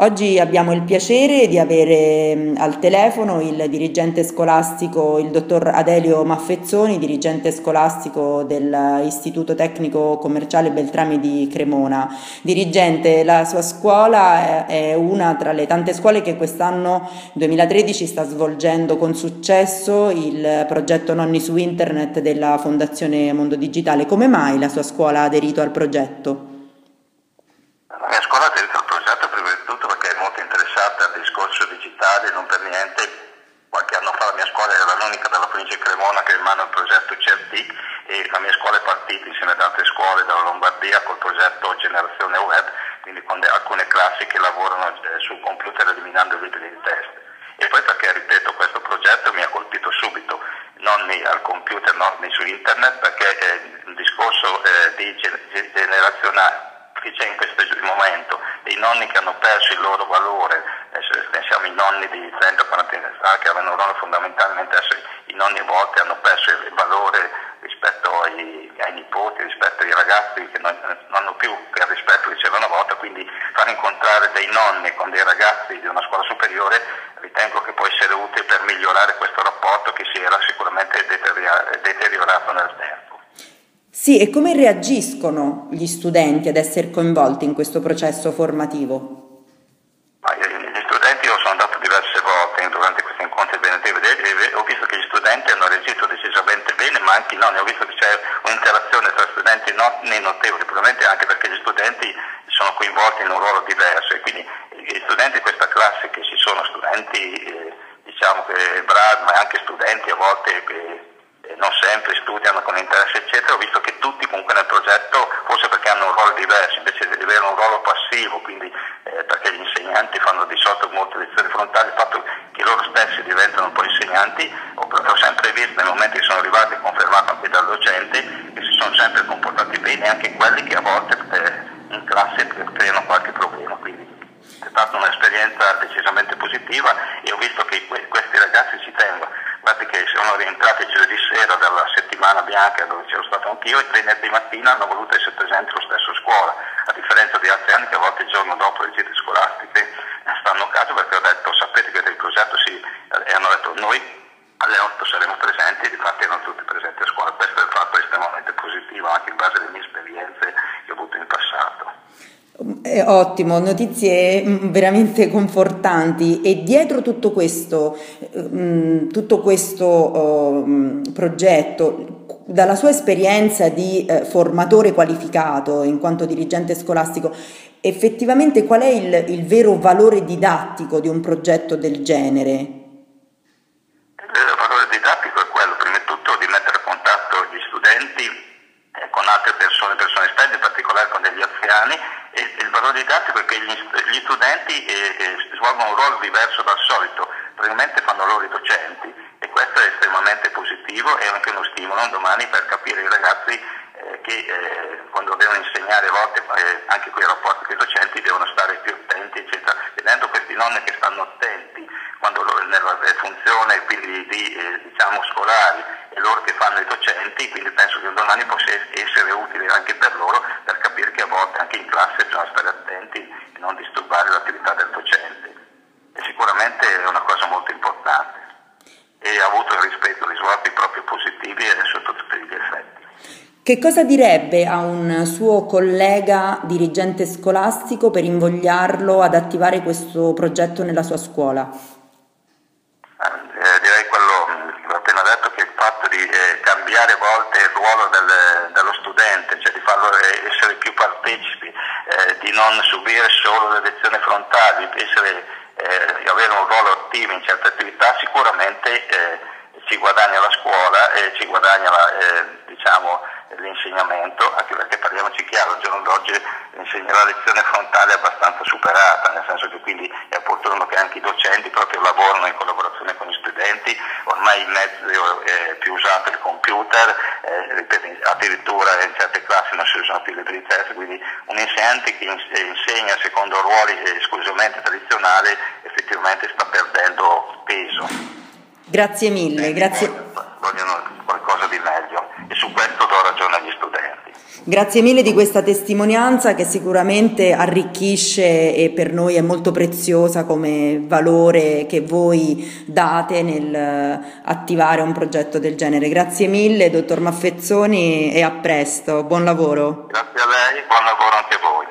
Oggi abbiamo il piacere di avere al telefono il dirigente scolastico, il dottor Adelio Maffezzoni, dirigente scolastico dell'Istituto Tecnico Commerciale Beltrami di Cremona. Dirigente, la sua scuola è una tra le tante scuole che quest'anno 2013 sta svolgendo con successo il progetto Nonni su Internet della Fondazione Mondo Digitale. Come mai la sua scuola ha aderito al progetto? La mia scuola ha aderito al progetto prima di tutto perché è molto interessata al discorso digitale, non per niente. Qualche anno fa la mia scuola era l'unica della provincia di Cremona che ha in mano il progetto CERT e la mia scuola è partita insieme ad altre scuole della Lombardia col progetto Generazione Web, quindi con alcune classi che lavorano sul computer eliminando i libri di testo. E poi perché, ripeto, questo progetto mi ha colpito subito, nonni al computer, nonni su internet, perché il discorso generazionale che c'è in questo momento, dei nonni che hanno perso il loro valore, pensiamo ai nonni di 30-40 anni fa che avevano un ruolo fondamentale, mentre adesso i nonni a volte hanno perso il valore rispetto ai nipoti, rispetto ai ragazzi che non hanno più quel rispetto che c'era una volta, quindi far incontrare dei nonni con dei ragazzi di una scuola superiore ritengo che può essere utile per migliorare questo rapporto che si era sicuramente deteriorato nel tempo. Sì, e come reagiscono gli studenti ad essere coinvolti in questo processo formativo? Gli studenti, io sono andato diverse volte durante questi incontri benedettivi e ho visto che gli studenti hanno reagito decisamente bene, ma anche i nonni, ho visto che c'è un'interazione tra studenti e nonni notevole, probabilmente anche perché gli studenti sono coinvolti in un ruolo diverso e quindi gli studenti di questa classe, che ci sono studenti diciamo che bravi, ma anche studenti a volte che non sempre studiano con interesse eccetera, ho visto che tutti comunque nel progetto, forse perché hanno un ruolo diverso, invece di avere un ruolo passivo, quindi perché gli insegnanti fanno di solito molte lezioni frontali, il fatto che loro stessi diventano un po' insegnanti, ho sempre visto nei momenti che sono arrivati, confermato anche dal docente, che si sono sempre comportati bene, anche quelli che a volte in classe creano qualche problema, quindi è stata un'esperienza decisamente positiva e ho visto che questi ragazzi ci tengono. Guardate che sono rientrati giovedì sera dalla settimana bianca dove c'ero stato anch'io e venerdì mattina hanno voluto essere presenti allo stesso a scuola, a differenza di altri anni che a volte il giorno dopo le gite scolastiche stanno a casa, perché ho detto sapete che del progetto e hanno detto noi alle 8 saremo presenti e difatti erano tutti presenti a scuola. Questo è il fatto estremamente positivo anche in base alle mie esperienze che ho avuto in passato. Ottimo, notizie veramente confortanti. E dietro tutto questo progetto, dalla sua esperienza di formatore qualificato in quanto dirigente scolastico, effettivamente qual è il vero valore didattico di un progetto del genere? Il valore didattico è quello, prima di tutto, di mettere a contatto gli studenti con altre persone esterne, in particolare con degli anziani, e il valore didattico è che gli studenti svolgono un ruolo diverso dal solito, probabilmente fanno loro i docenti e questo è estremamente positivo e anche uno stimolo domani per capire i ragazzi che quando devono insegnare a volte anche quei rapporti con i docenti devono stare più attenti eccetera, vedendo questi nonni che stanno attenti quando nella funzione quindi diciamo scolari e loro che fanno i docenti, quindi penso che un domani possa essere utile anche per loro per capire che a volte anche in classe bisogna stare attenti e non disturbare l'attività del docente. E sicuramente è una cosa molto importante e ha avuto il rispetto, risvolti proprio positivi sotto tutti gli effetti. Che cosa direbbe a un suo collega dirigente scolastico per invogliarlo ad attivare questo progetto nella sua scuola? Direi quello che ho appena detto, che il fatto di cambiare a volte il ruolo dello studente, cioè di farlo essere più partecipi, di non subire solo le lezioni frontali, di avere un ruolo attivo in certe attività, sicuramente ci guadagna la scuola e ci guadagna l'insegnamento, anche perché parliamoci chiaro, al giorno d'oggi la lezione frontale è abbastanza superata, nel senso che quindi è opportuno che anche i docenti proprio lavorano in collaborazione con gli studenti, ormai il mezzo più usato è il computer, addirittura in certe classi non si usano più i libri di testo, quindi un insegnante che insegna secondo ruoli esclusivamente tradizionali effettivamente sta perdendo peso. Grazie mille, grazie. Vogliono qualcosa di meglio e su questo do ragione agli studenti. Grazie mille di questa testimonianza che sicuramente arricchisce e per noi è molto preziosa come valore che voi date nel attivare un progetto del genere. Grazie mille, dottor Maffezzoni, e a presto. Buon lavoro. Grazie a lei, buon lavoro anche a voi.